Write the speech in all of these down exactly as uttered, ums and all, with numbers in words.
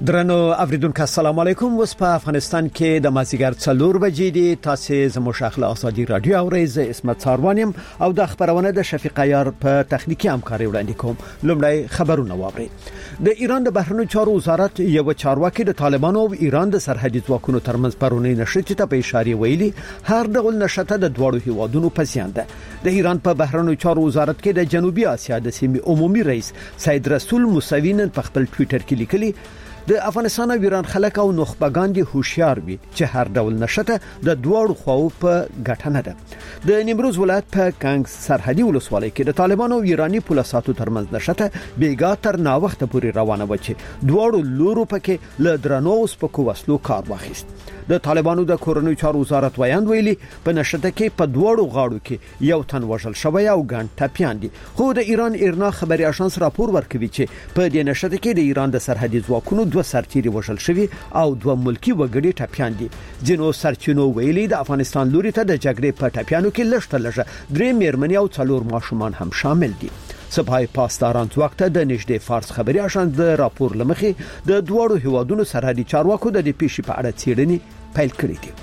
درنو اوریدونکو السلام علیکم. اوس په افغانستان کې د مازیګر څلور بجې دي. تاسو زموږ اخلا ازادي رادیو اوریز اسمت څاروانیم او د خبرونه د شفیق عیار په تخنیکی همکاري وړاندې کوم. لومړی خبرونه واوري. د ایران د بهرنیو چارو وزارت یو چارواکي د طالبانو او ایران د سرحدي ځواکونو ترمنځ پرونی نشته ته په اشاره ویلي هر ډول نشته د دوړو هیوادونو په زیان ده. د ایران په بهرنیو چارو وزارت کې د جنوبي اسیا د سیمې عمومي رئیس سید رسول موسوی نن په خپل ټوئیټر کې لیکلي د افغانستان او ایران خلک او نخبگان دي هوشیار وي چې هر ډول نشته د دوړو خواو په ګټه نه ده. د نیمروز ولایت په کانګ سرحدي ولسوالۍ کې د طالبانو او ایرانی پولیساتو ترمنځ نشته بیګا تر نا وخت پورې روانه و چې دوړو لورو پکې ل درنو سپکو وسلو کار واخیست. د طالبانو د کورنیو چارو وزارت ویاند ویلي په نشته کې په دوړو غاړو کې یو تن وژل شوی او ګڼ ټپیان دي. خو د ایران ایرنا خبري اژانس راپور ورکوي چې په دې نشته کې د ایران د سرحدي ځواکونو دوه سرتیري وژل شوی او دوه ملکی وګړي ټپیان دي. جنو سرچینو ویلي د افغانستان لوري ته د جګړې په ټپیانو کې لږ لږه درې میرمنې او څلور ماشومان هم شامل دي. سپای پاسداران وخت د نږدې فارس خبري اژانس د راپور لمخې د دوړو هیوادونو سرحدي چارواکو د دې پیښې په اړه څېړنې پیل کړې دي.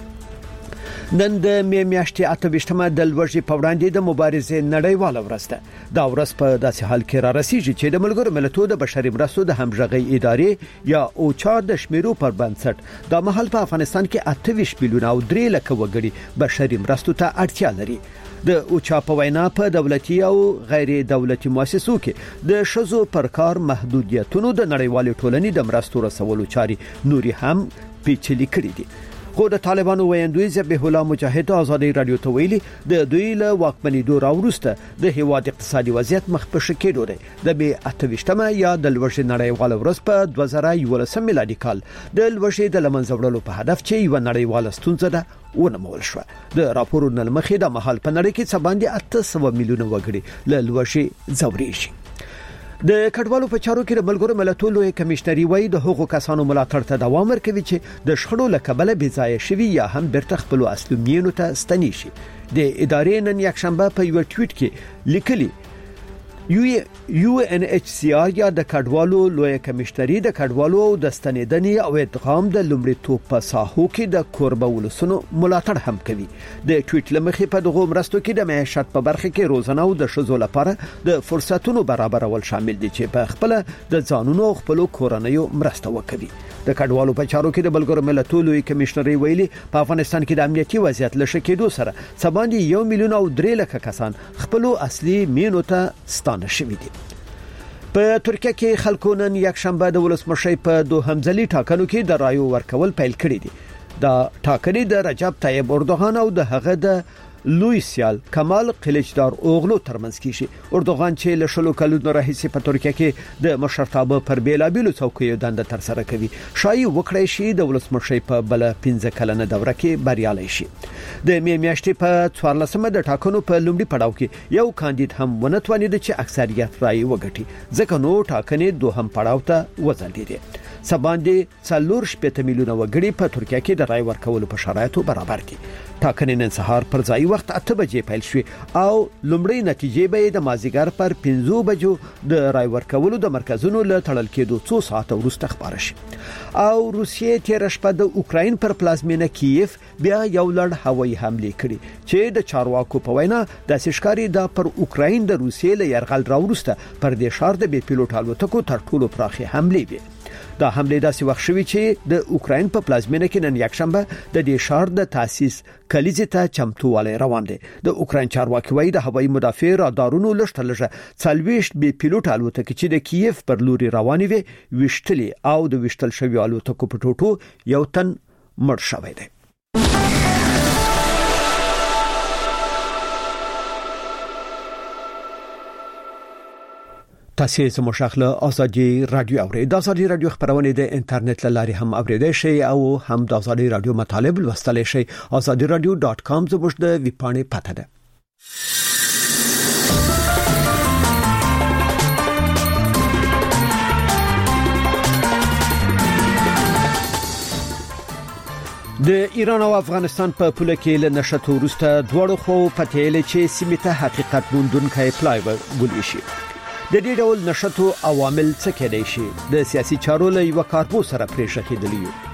نن د می میاشتې اته ویشتمه د لوږې په وړاندې د مبارزې نړیواله ورځ ده. دا ورځ په داسې حال کې را رسیږي چې د ملګرو ملتونو د بشري مرستو د همغږي ادارې یا اوچا د شمیرو پر بنسټ د محل په افغانستان کې اته ویشت میلیون او درې لک وګړي بشري مرستو ته اړتیا لري. د اوچا په وینا په دولتي او غیر دولتي مؤسسو کې د شذو پر کار محدودیتونو د نړیوال ټولنې د مرستو رسولو چاري نوري هم پیچلي کړې دي. خو د طالبانو ویاندوی ذبیح الله مجاهد ازادي رادیو ته ویلي د دوی له واکمنۍ دور وروسته د هیواد اقتصادي وضعیت مخ په شکې ډوره د بي اته ویشتمه یا د لوړې نړیواله ورځ په دوه زره یولسم میلادي کال د لوړې د لمنځوړلو په هدف چې یو نړیواله ستونزه ده ونمول شو. د راپورونو لمخې د محل په نړۍ کې څه باندې اته سوه میلیونه وګړي له لوړې ځوري شي. د کډوالو په چارو کې د ملګرو ملتونو لوی کمشنري وایي د حقوقو کسانو ملاتړ ته دوام ورکوي چې د شخړو له کبله بې ځایه شوي یا هم بیرته خپل اصلي مینو ته ستني شي. د ادارې نن یک شنبه په یو ټویټ کې لیکلي یو یو ان ایچ سی آر یا د کډوالو لوی کمشنري د کډوالو او د ستنیدنې او ادغام د لومړي توپ په ساحو کې د کوربولسونو ملاتړ هم کوي. د ټویټ لمخې په دغه مرستو کې د معیشت په برخه کې روزانه او د شذو لپاره د فرصتونو برابرول شامل دي چې په خپل د ځانونو او خپل کورنیو مرسته وکړي. د کډوالو په چارو کې د بلګرو ملتونو لوی کمشنري ویلي په افغانستان کې د امنیتي وضعیت لږ کېدو سره سباندې یو میلیون او درې لک کسان خپل اصلي مینو ته ستانه شوي دي. په ترکیه کې خلکو نن یک شنبه د ولسمشر په دوهم ځلي ټاکنو کې د رایو ورکول پیل کړی دي. دا ټاکنې د رجب طیب اردوغان او د هغه د لوی سیال کمال قلیچدار اوغلو ترمنځ کیږي. اردوغان چې له شلو کلونو راهیسې په ترکیه کې د مشرتابه پر بیلابیلو څوکیو دنده تر سره کوي شایي وکړی شي د ولسمشر په بل پنځه کلنه دوره کې بریالي شي. د می میاشتې په څوارلسمه د ټاکنو په لومړي پړاو کې یو کاندید هم ونتوانید چې اکثریت رائے وګټي ځکه نو ټاکنې دوهم پړاو ته وځلېدې. سباندې څلور شپږ میلیونه وګړي په ترکیه کې د رائے ورکولو په شرایطو برابر دي. ټاکنې نن سهار پر ځای وخت اته بجې پیل شوې او لومړی نتیجې به د مازیګر پر پنځه بجو د رائے ورکولو د مرکزونو له تړل کېدو څو ساعت وروسته خبره شي. او روسیې تیر شپه د اوکراین پر پلازمینه کیف بیا یو لړ هوایي حمله کړې چې د چارواکو په وینا د سشکاري د پر اوکراین د روسیې له يرغل راوروسته پر دې شار د بي پيلوټ الوتکو تر ټولو پراخه حمله وي. دا حمله داسې وخت شوی چې د اوکراین په پلازمینه کې نن یک شنبه د دې شار د تاسیس کلیزه ته چمتووالی روان دي. د اوکراین چارواکي وایي د هوایي مدافع رادارونو لږ لږه څلويشت بي پيلوټ الوتکې چې د کیف پر لوري روانې وي وشتلي او د وشتل شوی الوتکو په ټوټو یو تن مړ شوی دی. تاسو زموږ شاخله ازادي رادیو اورئ. د ازادي رادیو خبرونه د انټرنیټ لاري هم اوریدئ شئ او هم د ازادي رادیو مطالب لوستلای شئ. ازادي رادیو ډاټ کام زموږ د ویبپاڼې پته ده. د ایران او افغانستان په پوله کې له نشټو وروسته دوړو خو پټېلې چې سیمه ته حقیقت موندونکي پلای ول شي. د دې ډول نشټو عوامل څه کېدای شي؟ د سیاسي چارو له یو کارپو سره پرېښه کېدلی یو.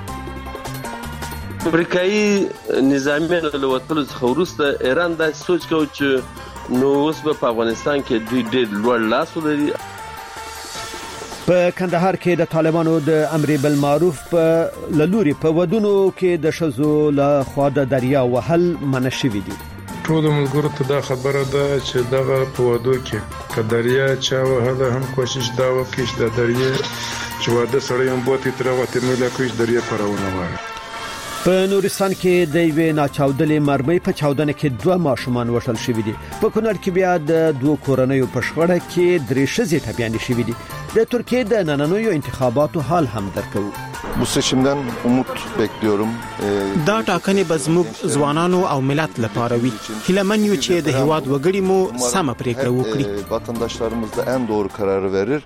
امریکایي نظامیانو له وتلو څخه وروسته ایران دا سوچ کوي چې نو اوس په افغانستان کې دوی ډېر لوړ لاس ولري. په کندهار کې د طالبانو د امر بالمعروف په لوري په ودونو کې د شذو له خوا د دریا وهل منع شوی دي. ټول ملګرو ته دا خبره ده چې دغه په ودو کې که دریا چا وهله هم کوشش دا وکړي چې د دریا چې واده سړی هم بوتي تر وته مله کوي دریا پرونه وایي. په نورستان کې د یوې ناچاودلې مرمۍ په چاودنه کې دوه ماشومان وژل شوي دي. په کونړ کې بیا د دوه کورنیو په شخړه کې درې ښځې ټپیانې شوي دي. د ترکیه د نننیو انتخاباتو حال هم درکو. Bu seçimden umut bekliyorum. دا ټاکنې به زموږ ځوانانو او ملت لپاره وي. هیلهمن یو چې د هیواد وګړي مو سمه پریکړه وکړي. Vatandaşlarımız da en doğru kararı verir.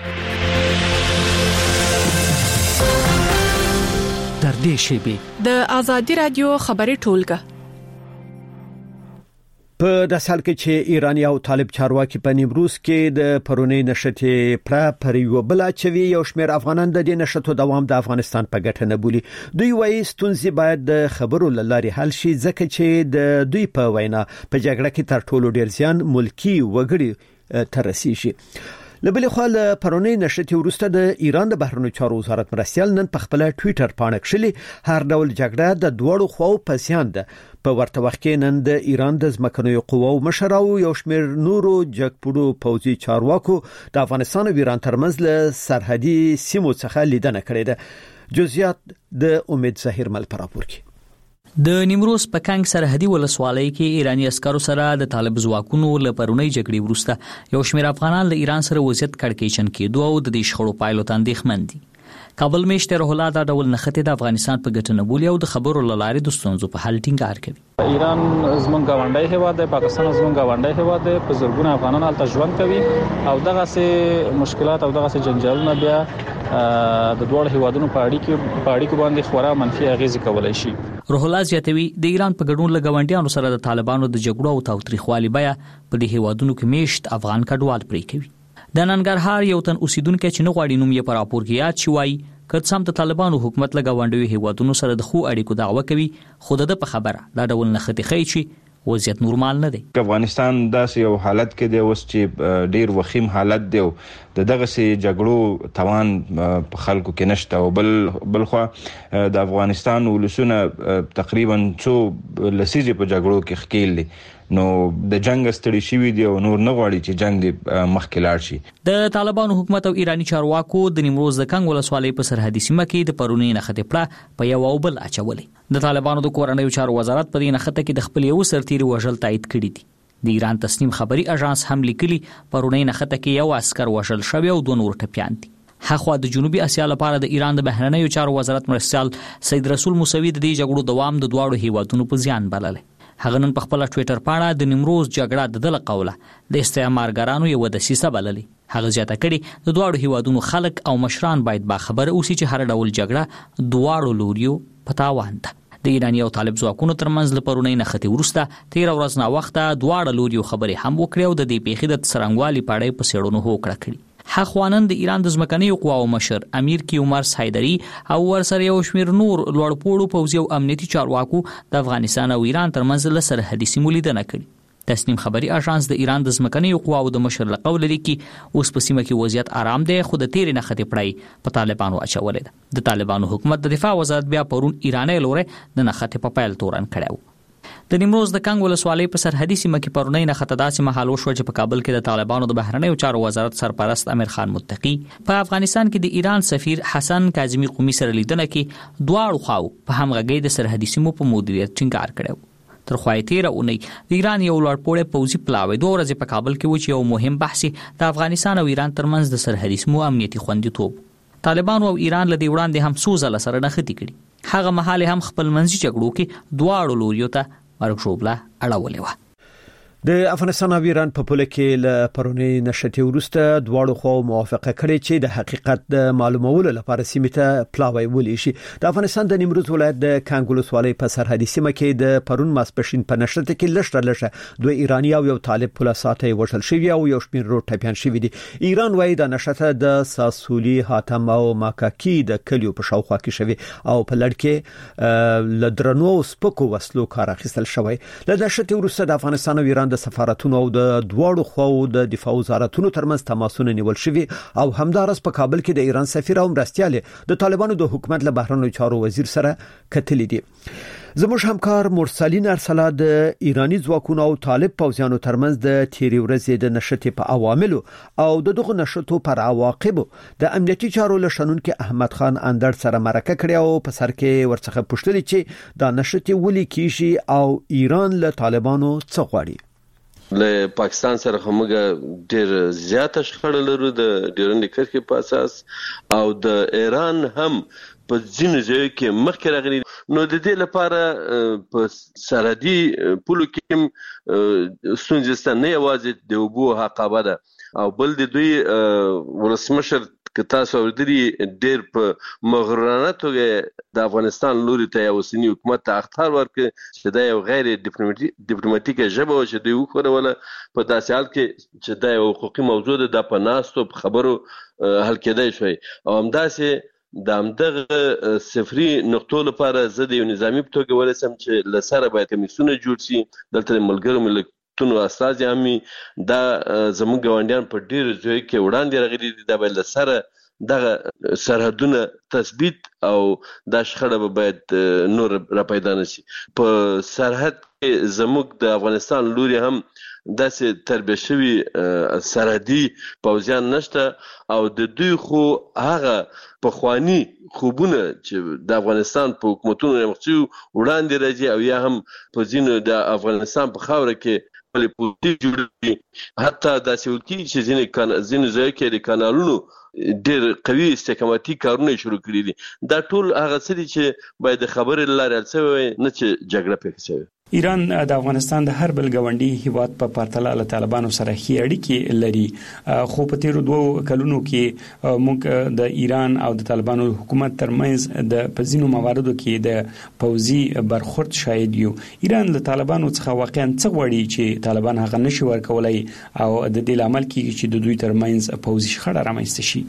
در دې شیبې د آزادي رادیو خبري ټولګه په داسې حال کې چې ایرانی او طالب چارواکي په نیمروز کې د پرونی نشټې پر پر یو بل چوي یو شمېر افغانان د دې نشټو دوام د افغانستان په ګټه نه بولي. دوی وایي ستونزې باید د خبرو لاري حل شي ځکه چې د دوی په وینا په جګړه کې تر ټولو ډیر زیان ملکی وګړي تر رسیږي. لبل خو له پرونی نشټې وروسته د ایران د بهرنیو چارو وزارت مرستيال نن په خپل ټوئیټر باندې کښلي هر ډول جګړه د دوړو خو په سیان ده. په ورته وخت کې نن د ایران د ځمکنیو قواو مشر او یو شمېر نورو جګپړو پوځي چارواکو د افغانستان او ایران ترمنځ له سرحدي سیمو څخه لیدنه کړې ده. جزئیات د امید ظاهر مل پر راپور کې. د نیمروز په کنګ سرحدي ولسوالۍ کې ایرانی عسکرو سره د طالب ځواکونو له پرونی جګړې وروسته یو شمېر افغانان له ایران سره وضعیت کړکېچن کېدو او د دې شخړو پایلو ته اندېښمن دي. کابل میشته روح الله دا ډول نخته د افغانستان په ګټه نه بولي او د خبرو لارې د ستونزو په حل ټینګار کوي. ایران زمونږ غونډای هیواد دی، پاکستان زمونږ غونډای هیواد دی، په زرګونه افغانان هلته ژوند کوي او دغه سه مشکلات او دغه سه جنجالونه بیا د دوه هیوادونو په اړیکو په اړیکو باندې خورا منفي اغیز کولای شي. روح الله زیاتوي د ایران په ګډون له غونډیانو سره د طالبانو د جګړو او تاوتریخوالي بیا په دې هیوادونو کې میشت افغان کډوال پرې کوي. د ننګرهار یو تن اوسیدونکو چې نه غواړي نوم یې پر راپور کې یاد شي وایي کڅام د طالبانو حکومت له غونډیو هیوادونو سره د خو اړیکو دعوه کوي خو د په خبره دا ډول نه خطي خي شي وضعیت نورمال نه دی. افغانستان داسې یو حالت کې دی اوس چې ډیر وخیم حالت دی او دغه سي جګړو توان په خلکو کې نشته او بل بلخوا د افغانستان ولسونه تقریبا څو لسیزې په جګړو کې خکېل دي نو د جنگ ستړي شوی دی او نور نه غواړي چې جنگ دی مخکې لاړ شي. د طالبانو حکومت او ایرانی چارواکو د نیمروز د کنګ ولسوالۍ په سرحدي سیمه کې د پرونی نخته پړه په یو او بل اچولې. د طالبانو د کورنیو چارو وزارت په دې نخته کې د خپل یو سرتیري وژل تایید کړی دی. د ایران تسنیم خبري اژانس هم لیکلي پرونی نخته کې یو عسكر وژل شوی او دوه نور ټپيان دي. هغه د جنوبي اسیا لپاره د ایران د بهرنیو چارو وزارت مرستيال سید رسول موسوي د دې جګړو دوام د دواړو هیوادونو په زیان بلل. هغه نن په خپل ټوئیټر باندې د نیمروز جګړه د دله قوله د استعمارګرانو یو د سیسه بللې. هغه زیاته کړي د دواړو هیوادونو خلک او مشران باید با خبر اوسي چې هر ډول جګړه دواړو لوریو پتاوان ده. د ایرانی او طالب ځواکونو ترمنځ لپرونی نختی ورسته تیر ورځ نا وخته دواړه لوریو خبرې هم وکړې او د دې پیښې د سرنګوالي پاړې په سیړونو هوکړه کړې. حخوانن د ایران د ځمکنیو قواو مشر امیر کیومرس حیدری او ورسره یو شمیر نور لوړپوړو پوځي او امنیتي چارواکو د افغانستان او ایران ترمنځ له سرحدي سیمو لیدنه کړې. تسنیم خبري اژانس د ایران د ځمکنیو قواو د مشر لقول لري کې اوس په سیمه کې وضعیت آرام دی خو د تیر نه خطې پړای په طالبانو اچولې ده. د طالبانو حکومت د دفاع وزارت بیا پرون ایراني لوري د نه خطې په پایل تورن کړو. د نیمروز د کنګ ولسوالۍ په سرحدي سیمه کې پرونی نه خطه داسې محل وشو چې په کابل کې د طالبانو د بهرنیو چارو وزارت سرپرست امیر خان متقی په افغانستان کې د ایران سفیر حسن کاظمی قومي سره لیدنه کې دواړو خواو په همغږي د سرحدي سیمو په مدیریت ټینګار کړو. تر خوای تیر اونۍ د ایران یو لوړپوړی پوځي پلاوی دوه ورځې په کابل کې و چې یو مهم بحث د افغانستان او ایران ترمنځ د سرحدي سیمو امنیتي خوندیتوب. طالبانو او ایران له دې وړاندې هم څو ځله سره نښتې کړي. هغه مهال هم خپل منځي جګړو کې دواړو لوریو ته ورکشوبله اړولې و. د افغانستان او ایران په پوله کې له پرونی نشټي ورسته دواړو خو موافقه کړې چې د حقیقت د معلومولو لپاره سیمه ته پلاوی ولې شي. د افغانستان د نیمروز ولایت د کانګل ولسوالۍ په سرحدي سیمه کې د پرون ماسپښین په نشټه کې لښته لښه دوه ایرانی او یو طالب پوله ساتي وژل شوی او یو شمېر رو ټپيان شوی دي. ایران وايي د نشټه د ساسولي حاتم او ماکاکی د کلیو په شاوخوا کې شوی او په لړ کې لدرنو سپکو وسلو کار اخیستل شوی. د نشټه ورسته د افغانستان او ایران د سفارتونو او د دواړو خواو د دفاع وزارتونو ترمنځ تماسونه نیول شوی او همدارس په کابل کې د ایران سفیر او مرستيال د طالبانو د حکومت له بهرنیو چارو وزیر سره کتلې دي. زموږ همکار مرسلین ارسلا د ایرانی ځواکونو او طالب پوځیانو ترمنځ د تیری ورځې د نشټې په عواملو او د دغه نشټو پر عواقبو د امنیتي چارو لشنون کې احمد خان اندر سره مرکه کړی او په سر کې ورڅخه پوښتنه چې د نشټې ولې کیږي او ایران له طالبانو څه غواړي. له پاکستان سره همغه ډیر زیاته شخړه لرو د ډیرن کرکې په اساس او د ایران هم په ځینو ځایو کې مخکې راغلي. نو د دې لپاره په سرحدي پولو کې ستونزې نه یوازې د اوبو حقابه ده او بل د دوی ولسمشر که تاسو ورته ډیر په مغرورانه توګه د افغانستان لوري ته یو سنی حکومت ته اختیار ورکړي چې دا یو غیر ډیپلوماټیک ژبه او چې دوی وکړول په داسې حال کې چې دا یو حقوقي موضوع ده د پناستو خبرو حل کېدای شوی او همداسې د همدغه صفري نقطو لپاره زه د یو نظامی په توګه ولسم چې لسره باید کمیسونه جوړ شي. دلته ملګرو ملک تونو استاد یامي دا زموږ ګوندیان په ډیر ځای کې وړاندې راغلي دي د بل سره دغه سرحدونه تثبیت او د شخړه باید نور را پیدا نشي. په سرحد کې زموږ د افغانستان لوري هم داسې تربیه شوی سرحدي پوځیان نشته او د دوی خو هغه پخوانی خوبونه چې د افغانستان په حکومتونو مخچو وړاندې راځي او یا هم په ځینو د افغانستان په خاوره کې ولې پولیټیک جوړي حتی داسې وکړي چې ځینې کان ځینې ځای کې د کانالونو ډېر قوي استحکاماتي کارونه شروع کړي دي. دا ټول هغه څه دي چې باید خبرې لاره څوي نه چې جګړه پکې شي. ایران د افغانستان د هر بل ګاونډي هیواد په پرتله له طالبانو سره ښې اړیکې لري خو په تیرو دوو کلونو کې موږ د ایران او د طالبانو حکومت ترمنځ د پزینو مواردو کې د پوزي برخورد شاهد یو. ایران له طالبانو څخه واقعا څه غواړي چې طالبان هغه نشي ورکولای او د دې عمل کې چې د دوی ترمنځ پوزي شخړه رامنځته شي.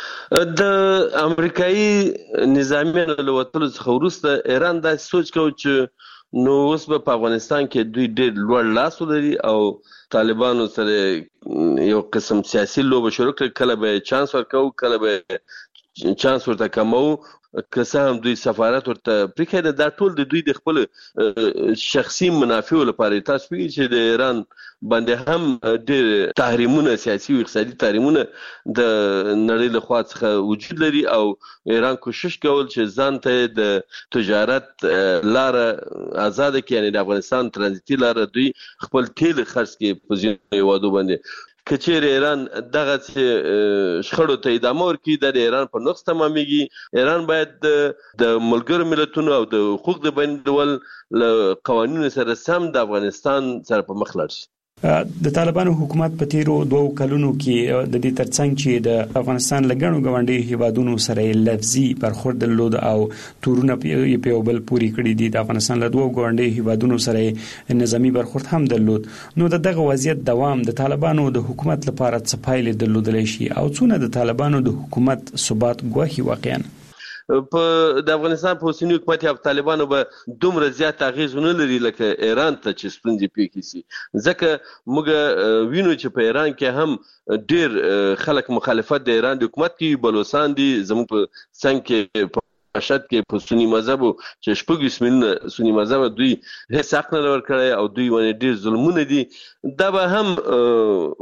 د امریکایي نظامیانو له وتلو څخه وروسته ایران دا سوچ کوي چې نو اوس په افغانستان کې دوی ډېر لوړ لاس لري او طالبانو سره یو قسم سیاسي لوبه شروع کړ. کله به چانس ورکاو کله به چانس ورته کمو که څه هم دوی سفارت ورته پریکړه. دا ټول د دوی د خپل شخصي منافع لپاره. تاسو پیږئ چې د ایران باندې هم ډېر تحریمونه سیاسي او اقتصادي تحریمونه د نړۍ له خوا څخه وجود لري او ایران کوشش کول چې ځان ته د تجارت لار آزاد کړي، یعنی د افغانستان ترانزیتي لار دوی خپل تیل خرڅ کړي په ځینو هیوادو باندې. کچیر ایران دغه شخړو ته ادامه ورکړي د ایران په نقص تمامېږي. ایران باید د ملګرو ملتونو او د حقوق د بین ډول قوانینو سره سم د افغانستان سره په مخ لاړ شي. د طالبانو حکومت په تیرو دوو کلونو کې د دې ترڅنګ چې د افغانستان لګڼو غونډي هیوادونو سره لفظي برخورد درلود او تورونه په یو بل پوری کړی دي. د افغانستان له دوو غونډي هیوادونو سره نظامی برخورد هم درلود. نو دغه وضعیت دوام د طالبانو د حکومت لپاره څه پایلې درلودلی شي او څونه د طالبانو د حکومت ثبات ګواهی واقعا په د افغانستان په اوسنی حکومت یا طالبانو به دومره زیات اغیز نه لري لکه ایران ته چې ستونزې پېښې شي. ځکه موږ وینو چې په ایران کې هم ډېر خلک مخالفت د ایران د حکومت کوي. بلوچستان دي زموږ په څنګ کې په مشهد کې په سنی مذهب چې شپږ میلیونه سنی مذهب دوی هیڅ حق نه ورکړي او دوی باندې ډېر ظلمونه دي. دا به هم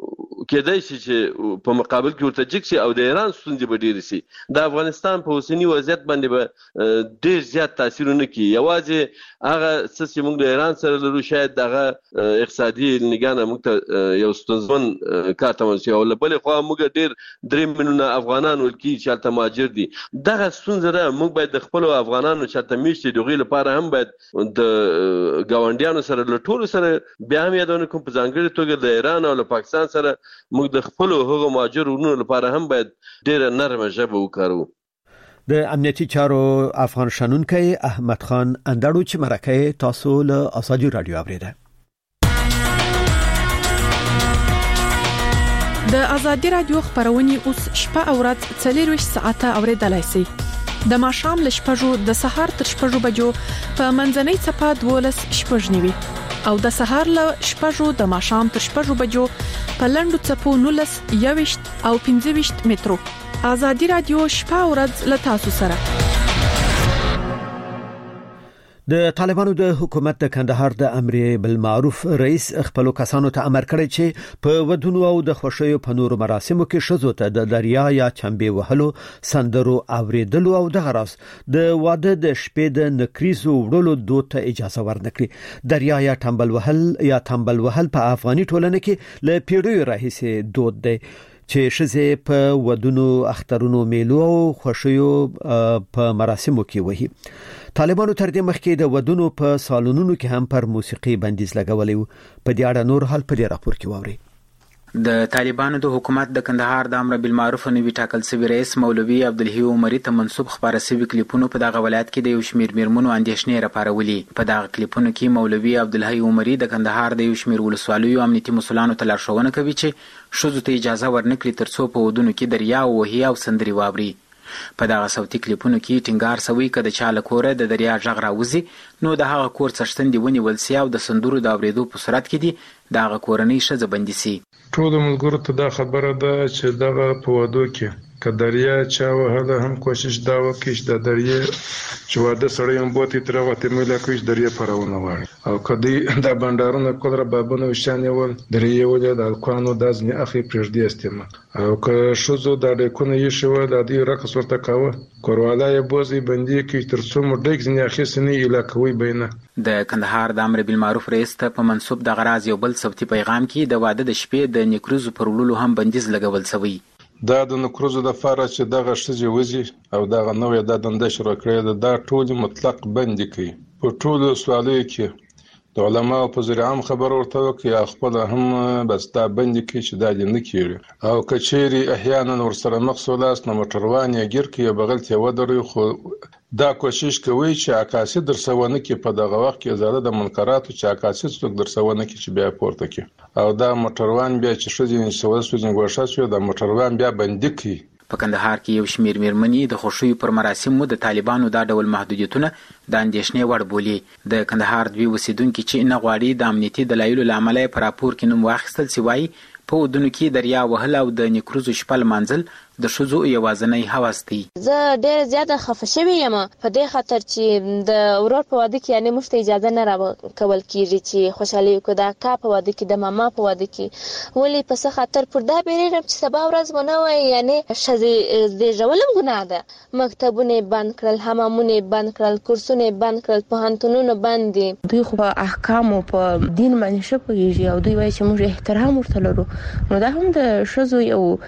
کېدای شي چې په مقابل کې ورته جګ شي او د ایران ستونزې به ډېرې شي. د افغانستان په اوسني وضعیت باندې به ډېر زیات تاثیر نه کوي. یوازې هغه څه چې موږ د ایران سره لرو شاید دغه اقتصادي نگاه موږ ته یو ستونزمن کار تمام شي، او له بلې خوا موږ ډېر درې میلیونه افغانان ولکي چې هلته مهاجر دي. دغه ستونزه ده. موږ باید د خپلو افغانانو چې هلته میشت دي د هغوی لپاره هم باید د ګاونډیانو سره له ټولو سره بیا هم یادونه کوم په ځانګړې توګه د ایران او له پاکستان سره موږ د خپلو هغو مهاجر وروڼو لپاره هم باید ډېره نرمه ژبه وکاروو. د امنیتي چارو افغان شنونکی احمد خان اندړو چې مرکه تاسو له ازادي رادیو اوریده. د ازادي رادیو خبرونه اوس شپه او ورځ څلور ساعته اوریدلای شئ. د ماښام ل شپږو د سهار تر شپږو بجو په منځنۍ صفه دولس شپږ نیوي او د سهار ل شپږو د ماښام تر شپږو بجو په لندو صفو نولس یويشت او پنځه ویشت مترو. ازادي رادیو شپه او ورځ ل تاسو سره. د طالبانو د حکومت د کندهار د امر بالمعروف رئیس خپل کسانو ته امر کړی چې په ودونو او د خوشیو په نور مراسمو کې شذو ته د دریا یا چمبه وهلو سندرو اوریدلو او د غراس د واده د شپې د نکریزو وړلو دوته اجازه ورنکړي. دریا یا تمبل وهل یا تمبل وهل په افغاني ټولنه کې له پیړیو راهیسې دود دی چې شزه په ودونو اخترونو میلو او خوشیو په مراسمو کې وهي. طالبانو تر دې مخکې د ودونو په سالونونو کې هم پر موسیقي بندیز لګولې و. په دې اړه نور حال په دې راپور کې ووري. د طالبانو د حکومت د کندهار د امر بالمعروف نوی ټاکل شوی رئیس مولوي عبدالحی عمری ته منسوب خبره شوی کلیپونو په دغه ولایت کې د یو شمیر میرمنو اندیشنې راپارولي. په دغه کلیپونو کې مولوي عبدالحی عمری د کندهار د یو شمیر ولسوالیو امنیتي مسولانو ته لارښوونه کوي چې شذو ته اجازه ورنکړي ترڅو په ودونو کې دریا وهي او سندري واوري. په دغه صوتي کلیپونو کې ټینګار شوی کده چې له کوره د دریا ژغ راوځي نو د هغه کور څښتن دی ونیول سي او د سندرو د اوریدو په صورت کې دی د هغه کورنۍ ښځه بندي سي. ټول ملګرو ته دا خبره ده چې دغه په ودو کې که دریا چا وهله هم کوشش دا وکړي چې د دریا چې واده سړی هم بوتي تر وته مله کوي دریا پرونه وایي او کدی د بندارونو کولره بابونه وشانه ول دریا ولې د الکوانو دازنی اخی پرېږدي استمه او که شوزو د ډکونه یې شو د دې رقص ورته کاوه کورواله یې بوزي بندي کې ترڅو مډک ځنی اخی سنی علاقوي بینه. د کندهار د امر بالمعروف رئیس ته په منسوب د غراز یو بل صوتي پیغام کې د واده د شپې د نیکروزو پر وړلو هم بندیز لګول شوی. دا د نکروزو د فاره چې دغه شځې وزي او دغه نوې د دنده شروع کړې ده دا ټول مطلق بند کړي. په ټولو سوالونو کې د علماو په ذریعه هم خبر ورته وکړي خپل هم بس دا بند کړي چې دا نه کیږي او کچېری احیانا ورسره مخصوص نه موټروان یې ګر کې بغل ته ودرې خو دا کوشش کوي چې عکاسي درسونه کې په دغه وخت کې زړه د منکراتو چې عکاسي څوک درسونه کې چې بیا پورته کې او دا موټروان بیا چې شوزین سوال سوزین ګوښه شو د موټروان بیا بندي کی. په کندهار کې یو شمیر میرمنې د خوشیو پر مراسمو د طالبانو دا ډول محدودیتونه د اندیشنې وړ بولي. د کندهار دوی اوسیدونکو چې نه غواړي د امنیتي دلایلو لامل پر راپور کې نوم واخیستل سی وایي په ودونو کې دریا وهل او د نیکروزو شپل منزل د شذو یوازنی هوس دی. زه ډېر زیاته خفه شوې یم په دې خاطر چې د ورور په واده کې یعنی مفت اجازه نه راکول کیږي چې خوشحالي وکړو د اکا په واده کې د ماما په واده کې ولی په څه خاطر پر دا بیرېږم چې سبا ورځ ونه وای یعنی ښځې زیږولم ګناه ده. مکتبونه بند کړل، حمامونه بند کړل، کورسونه بند کړل، پوهنتونونه بند دي. دوی خو په احکامو په دین باندې ښه پوهېږي او دوی وایي چې موږ احترام ورته لرو نو دا هم د ښځو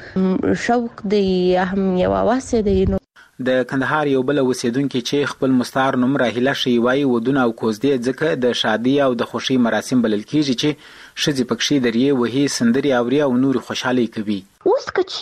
یو شوق دی یا هم یو واسه دی. د کندهار یو بل اوسیدونکو چې خپل مستعار نوم راهیله شي وایي ودونه او کوزدې ځکه د شادي او د خوشي مراسم بلل کیږي چې ښځې پکښې درې وهي سندري اوري او نور خوشحالي کوي. اوس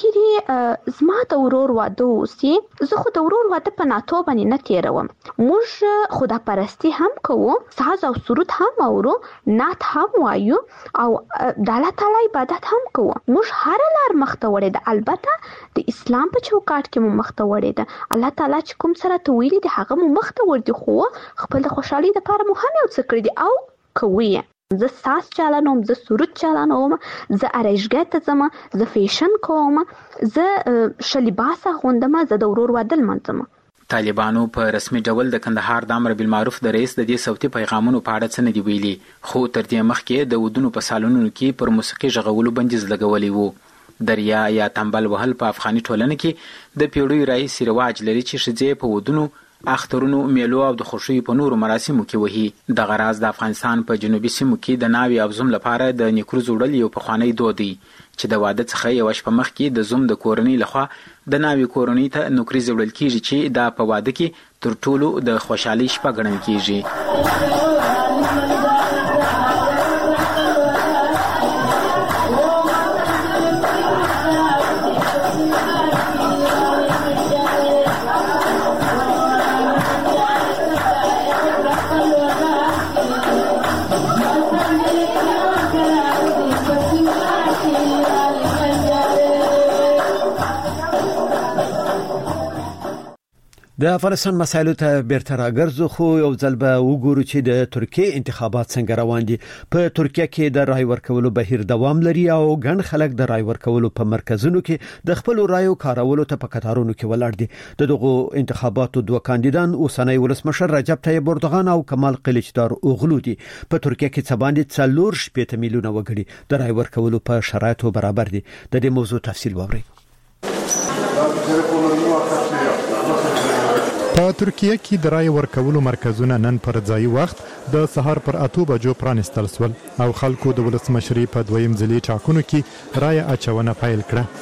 کچيري زما د ورور واده اوسي زه خو د ورور واده په ناتو باندې نه تیروم. موږ خدا پرستی هم کوو، ساز او سرود هم اورو، نعت هم وایو او د الله تعالی عبادت هم کوو. موږ هر لار مخته وړې ده البته د اسلام په چوکاټ کې مو مخته وړې ده. الله تعالی چې کوم سره ته ویلي دی هغه مو مخته ور دي خو خپل د خوشحالي لپاره مو هم یو څه کړی دي او کوي. زه ساز چالانوم، زه سرود چالانوم، زه ارایشګاه ته ځم، زه فیشن کوم، زه ښه لباس اغوندم، زه د ورور واده لمانځم. طالبانو په رسمي ډول د کندهار د امر بالمعروف د رئیس د دې صوتي پیغامونو په اړه څه نه دی ویلي خو تر دې مخکې د ودونو په سالونونو کې پر موسیقي ژغولو بندیز لګولی وو. دریا یا تنبل وهل په افغاني ټولنه کې د پیړیو راهیسې رواج لري چې ښځې په ودونو، اخترونو، میلو او د خوښیو په نورو مراسمو کې وهي. دغه راز د افغانستان په جنوبي سیمو کې د ناوې او زوم لپاره د نیکروز وړل یو پخوانی دود دی چې د واده څخه یوه شپه مخکې د زوم د کورنۍ لخوا د ناوې کورنۍ ته نوکریز وړل کیږي چې دا په واده کې تر ټولو د خوشحالۍ شپه ګڼل کیږي. د افغانستان مسایلو ته بیرته راګرځو، خو یو ځل به وګورو چې د ترکیه انتخابات څنګه روان دي. په ترکیه کې د رای ورکولو بهیر دوام لري او ګڼ خلک د رای ورکولو په مرکزونو کې د خپل رایو کارولو ته په کتارونو کې ولاړ دي. د دغه انتخاباتو دوه کاندیدان اوسنۍ ولسمشر رجب طیب اردوغان او کمال کلیچدار اوغلو دي. په ترکیه کې څه باندې څلور شپږ میلیونه وګړي د رای ورکولو په شرایطو برابر دي. د دې موضوع تفصیل واورئ. په ترکیه کې د رای ورکولو مرکزونه نن پر ځای وخت د سهار پر اته بجو پرانستل شول او خلکو د ولسمشري په دویم ځلي ټاکنو کې رای اچونه پیل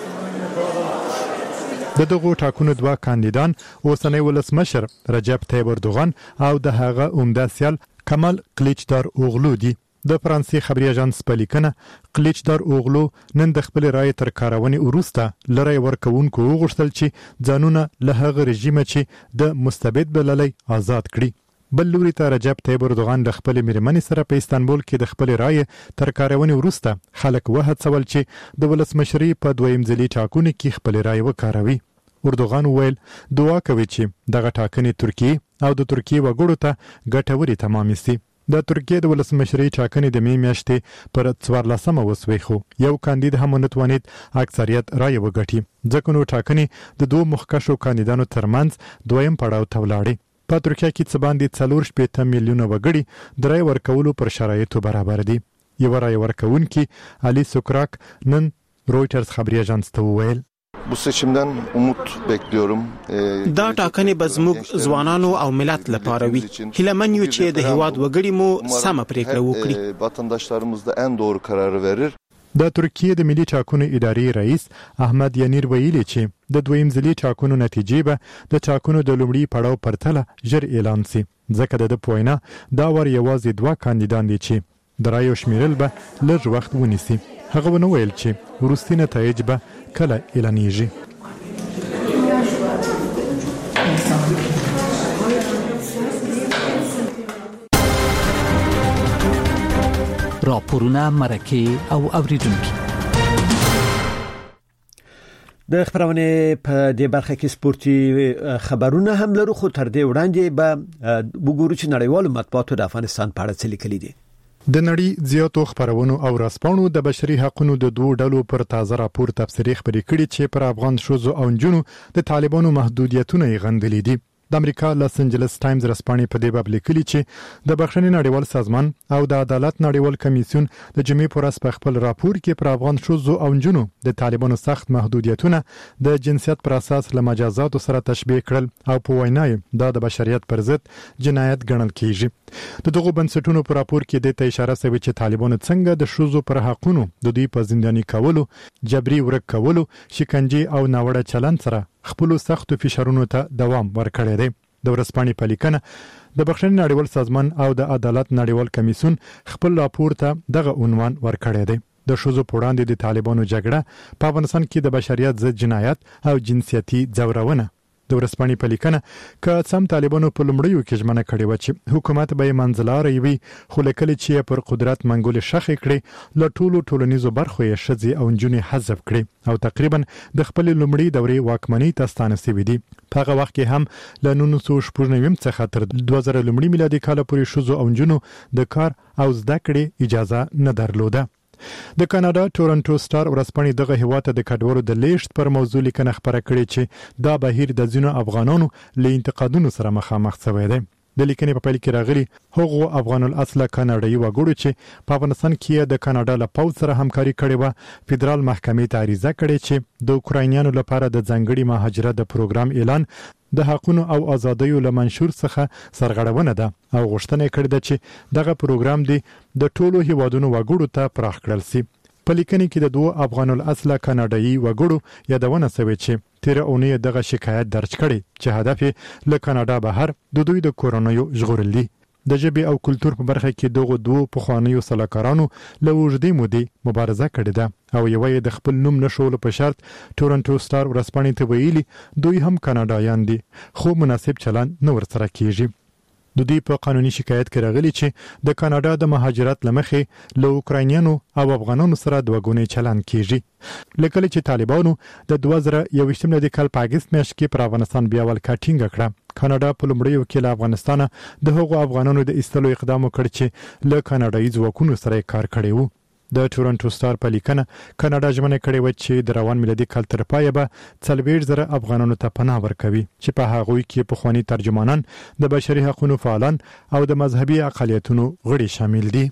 کړه. د دغو ټاکنو دوه کاندیدان اوسنۍ ولسمشر رجب طیب اردوغان او د هغه عمده سیال کمال کلیچدار اوغلو دي. د فرانسې خبري اژانس په لیکنه کلیچدار اوغلو نن د خپل رای تر کارونې وروسته لری ورکوونکو وغوښتل چې ځانونه له هغه رژیم چې د مستبد بللی آزاد کړي. بل لوري ته رجب طیب اردوغان د خپل میرمنې سره په استانبول کې د خپل رای تر کارونې وروسته خلک وهڅول چې د ولسمشري په دویم ځلي ټاکنو کې خپل رای وکاروي. اردوغان وویل دعا کوي چې دغه ټاکنې ترکیه او د ترکیه وګړو ته ګټوري تمام شي. د ترکیه د ولسمشري ټاکنې د می میاشتې پر څوارلسمه وسوي، خو یو کاندید هم نتوانید اکثریت رای وګټي، ځکه نو ټاکنې د دوه مخکښو کاندیدانو ترمنځ دویم پړاو ته ولاړې. په ترکیه کې څه باندې څلور شپږ میلیونه وګړي د رای ورکولو پر شرایطو برابر دي. یو رای ورکوونکی علي سوکراک نن رويټرز خبري اژانس ته وویل Bu seçimden umut bekliyorum. دا ټاکنې به زموږ ځوانانو او ملت لپاره وي. هیلهمن یو چې د هیواد وګړي مو سمه پریکړه وکړي. Vatandaşlarımız da en doğru kararı verir. د ترکیه د ملي ټاکنو ادارې رئیس احمد ینیر ویلي چې د دویم ځلي ټاکنو نتیجې به د ټاکنو د لومړي پړاو پرتله ژر اعلان شي، ځکه د پوینه دا ور یوازې دوه کاندیدان دي چې د رایو شمیرل به لږ وخت ونیسي. هغه ونه ویل چې وروستي نتایج به کله اعلانېږي. راپورونه، مرکې او اوریدونکو. د خبرونه په دې برخه کې سپورتي خبرونه هم لرو، خو تر دې وړاندې به وګورو چې نړیوالو مطبوعاتو د افغانستان په اړه څه لیکلي دي. د نړۍ زیاتو خبرونو او راسپانو د بشري حقوقو د دوه ډلو پر تازه راپور تفسیری خبرې کړي چې پر افغان شوزو او نجونو د طالبانو محدودیتونه یې غندلي دي. د امریکا لاس انجلس ټایمز رسپانې په دې باب لیکلي چې د بخښنې نړیوال سازمان او د عدالت نړیوال کمیسیون د جمعې پر ورځ په خپل راپور کې پر افغان شوزو او نجونو د طالبانو سخت محدودیتونه د جنسیت پر اساس له مجازاتو سره تشبیه کړل او په وینا یې دا د بشریت پر ضد جنایت ګڼل کیږي. د دغه بنسټونو پر راپور کې د اشاره شوی چې طالبانو څنګه د شوزو پر حقونو د دوی په زنداني کولو، جبري ورک کولو، شکنجه او ناوړه چلند سره خپل سختو فشارونو ته دوام ورکړی دی. د ورسپانې په لیکنه د بخښنې نړیوال سازمان او د عدالت نړیوال کمیسیون خپل راپور ته دغه عنوان ورکړی دی: د شوزو په وړاندې د طالبانو جګړه په افغانستان کې د بشریت ضد جنایت او جنسیتي ځورونه. د ورسپانې په لیکنه که سم طالبانو په لومړیو کې ژمنه کړې و چې حکومت به یې منځلارې وي، خو لیکلي چې پر قدرت منګولې شخې کړي، له ټولو ټولنیزو برخو یې ښځې او نجونې حذف کړي او تقریبا د خپل لومړي دورې واکمنۍ ته ستانه شوي دي. په هغه وخت کې هم له نولس سوه شپږ نوي څخه تر دوه زره لومړي میلادي کال پورې ښځو او نجونو د کار او زده کړې اجازه نه درلوده. د کاناډا ټورنټو سټار ورسپانې دغه هیواد د کډوالو د لیشت پر موضوع لیکنه خبره کړې چې دا بهیر د ځینو افغانانو له انتقادونو سره مخامخ شوی دی. د لیکنې په پیل کې راغلي هغو افغان الاصل کاناډایي وګړو چې په افغانستان کې د کاناډا له پوځ سره همکاري کړې و فدرال محکمې ته عریضه کړې چې د اوکراینیانو لپاره د ځانګړي مهاجرت د پروګرام اعلان د حقونو او ازادیو له منشور څخه سرغړونه ده او غوښتنه کړې ده چې دغه پروګرام دی د ټولو هیوادونو وګړو ته پراخ کړل شي. په لیکنې کې د دوه افغان الاصل کاناډایي وګړو یادونه شوې چې تیر اونۍ دغه شکایت درج کړي چې هدف یې له کاناډا بهر د دوی د کورونیو ژغورل دي. د ژبې او کلتور په برخه کې دغه دوه پخوانیو سلاکارانو له اوږدې مودې مبارزه کړې ده او یو یې د خپل نوم نشول په شرط ټورنټو سټار ورځپاڼې ته ویلي دوی هم کاناډایان دي خو مناسب چلند نه ورسره کیږي. د دې په قانوني شکایت کې راغلي چې د کاناډا د مهاجرت لمخې له اوکراینیانو او افغانانو سره د وګونې چلند کیږي. لکه چې طالبانو د دوه زره یوویشت د کال په اگست میاشت کې پر افغانستان بیا ولکه ټینګه کړه. کاناډا په لومړیو کې له افغانستان د هغو افغانانو د ایستلو اقدام وکړ چې له کاناډایي ځواکونو سره کار کړی وو. د ټورنټو سټار په لیکنه کاناډا ژمنه کړې و چې د روان میلادي کال تر پایه به څلوېښت زره افغانانو ته پناه ورکوي چې په هغوی کې پخوانی ترجمانان د بشري حقوقو فعالان او د مذهبي اقلیتونو غړي شامل دي.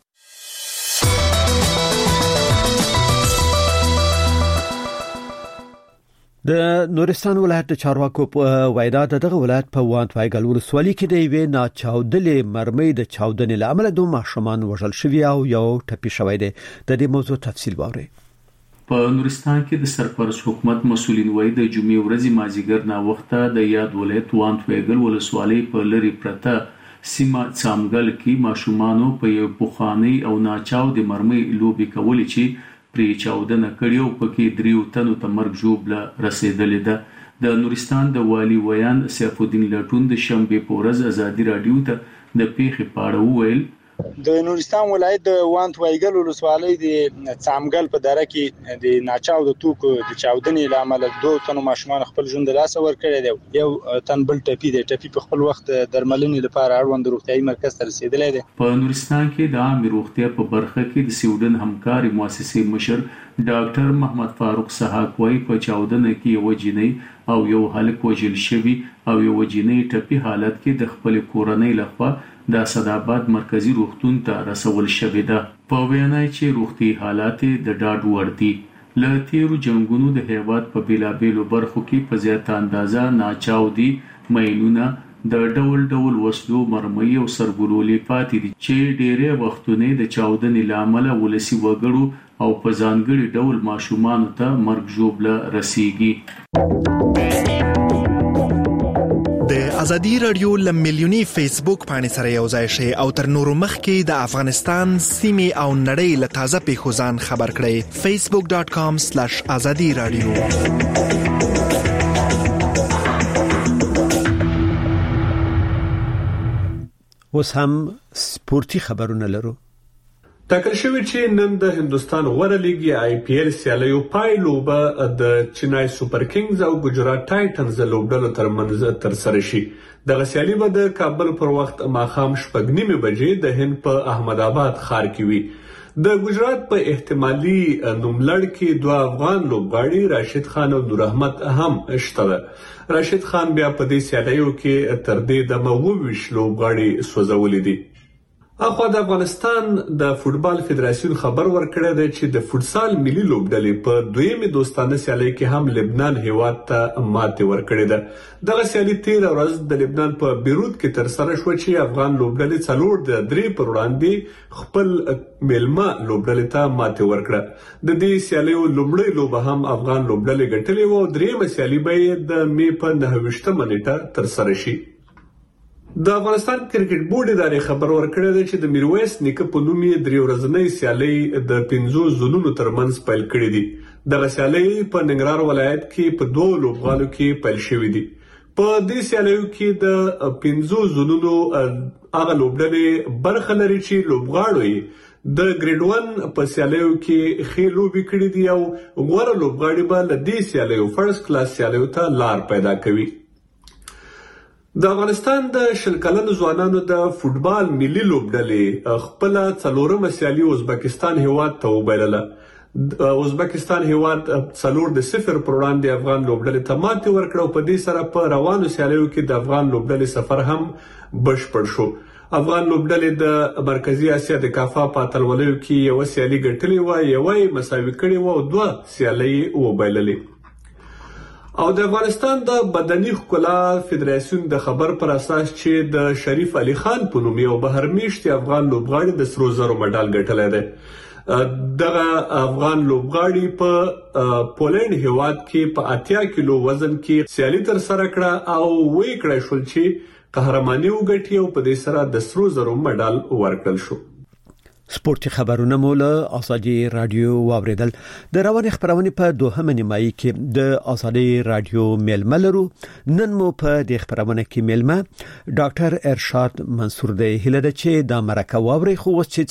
د نورستان ولایت د چارواکو په وینا دغه ولایت په وانت وایګل ولسوالۍ کې د یوې ناچاودلې مرمۍ د چاودنې لامل دوه ماشومان وژل شوي او یو ټپي شوی دی. د دې موضوع تفصیل واورئ. په نورستان کې د سرپرست حکومت مسولین وایي د جمعې ورځې مازیګر نا وخته د یاد ولایت وانت وایګل ولسوالۍ په لری پرته سیمه څامګل کې ماشومان په یو بوخاني او ناچاود مرمۍ لوبي کولې چې پری چاودنه کړیو پکې دریو تنو ته مرګ ژوبله رسیدلې ده. د نورستان د والی ویان سیف الدین لټون د شنبه په ورځ ازادي رادیو ته د پیښې په اړه وویل د نورستان ولایت د وانت وایګل ولسوالۍ د څامګل په دره کې د ناچاود توکو د چاودنې لامل دوه تنو ماشومان خپل ژوند له لاسه ورکړي دي. یو تن بل ټپي دی. ټپي په خپل وخت درملنې لپاره اړوند روغتيایي مرکز ته رسیدلی دی. په نورستان کې د عامه روغتیا په برخه کې د سویډن همکاري مؤسسې مشر ډاکټر محمد فاروق سحاق وايي په چاودنه کې یو جنۍ او یو هلک وژل شوی او یو جنۍ ټپي حالت کې د خپل کورنۍ لخوا د اسداباد مرکزی روغتون ته رسول شوې ده. په وینا چې روغتي حالات د ډاډ وړ دي. له تیرو جنگونو د هیواد په بیلابیلو برخو کې په زیاته اندازه ناچاودي ماینونه د ډول ډول وسلو مرمۍ او سرګلولې پاتې دي چې ډېرې وختونه د چاودنې لامل ولسی وګړو او په ځانګړي ډول ماشومان ته مرګ ژوبله رسیږي. د ازادي رادیو لملیونی فیسبوک باندې سره یو ځای شي او تر نورو مخکې د افغانستان سیمه او نړۍ له تازه پیښو ځان خبر کړئ. facebook dot com slash azadi radio. اوس هم سپورتي خبرونه لرو. ټاکل شوی چې نن د هندستان غوره لیګي آی پی ایل سیالیو پایلوبه د چنای سوپر کینګز او ګجرات ټایټنز لوبډلو ترمنځ ترسره شي. دغه سیالي به د کابل پر وخت ماښام شپږ نیمې بجې د هند په احمد آباد ښار کې وي. د ګجرات په احتمالي نوملړ کې دوه افغان لوبغاړي راشد خان او نور احمد هم شته ده. راشد خان بیا په دې سیالیو کې تر دې دمه اووه لوبغاړي سوځولي دي. اخوا د افغانستان د فوتبال فدراسیون خبر ورکړی دی چې د فوتسال ملي لوبډلې په دویمه دوستانه سیالي کې هم لبنان هیواد ته ماتې ورکړې ده. دغه سیالي تیر ورځ د لبنان په بیروت کې تر سره شو چې افغان لوبډلې څلور د درې پر وړاندې خپل میلمه لوبډلې ته ماتې ورکړه. د دې سیالیو لومړی لوبه هم افغان لوبډلې ګټلې و او دریمه سیالي به د مې په نهه ویشتمه نیټه تر سره شي. د افغانستان کرکټ بورډ ادارې خبر ورکړی دی چې د میرویس نیکه په نوم یې درې ورځنۍ سیالۍ د پنځو زونونو ترمنځ پیل کړې دي. دغه سیالۍ په ننګرهار ولایت کې په دوه لوبغالو کې پیل شوې دي. په دې سیالیو کې د پنځو زونونو هغه لوبډلې برخه لري چې لوبغاړو یې د ګریډ ون په سیالیو کې ښې لوبې کړې دي او غوره لوبغاړي به له دې سیالیو فرست کلاس سیالیو ته لار پیدا کوي. د افغانستان د شل کلنو ځوانانو د فوتبال ملي لوبډلې خپل څلورمه سیالي ازبکستان هیواد ته وبایلله. ازبکستان هیواد څلور د صفر پر وړاندې افغان لوبډلې ته ماتې ورکړه او په دې سره په روانو سیالیو کې د افغان لوبډلې سفر هم بشپړ شو. افغان لوبډلې د مرکزی اسیا د کافا په اتلولیو کې یو سیالي ګټلې و، یو مساوي کړې و او دوه سیالي وبایللې. او د افغانستان د بدني ښکلا فدراسیون د خبر پر اساس چې د شریف علي خان په نوم یو بهرمیشتي افغان لوبغاړي د سرو زرو مډال ګټلی دی. دغه افغان لوبغاړي په پولند هیواد کې په اتیا کیلو وزن کې سیالي تر سره کړه او وی کړی شول چې قهرماني وګټي او په دې سره د سرو زرو مډال ورکړل شو. سپورتي خبرونه مو له ازادي رادیو واوریدل. د رواني خبرونه په دوهمه نیمایي کې د ازادي رادیو میلمه لرو. نن مو په دې خبرونه کې میلمه ډاکټر ارشاد منصور دی. هله د چې د مرکه واوري خو چې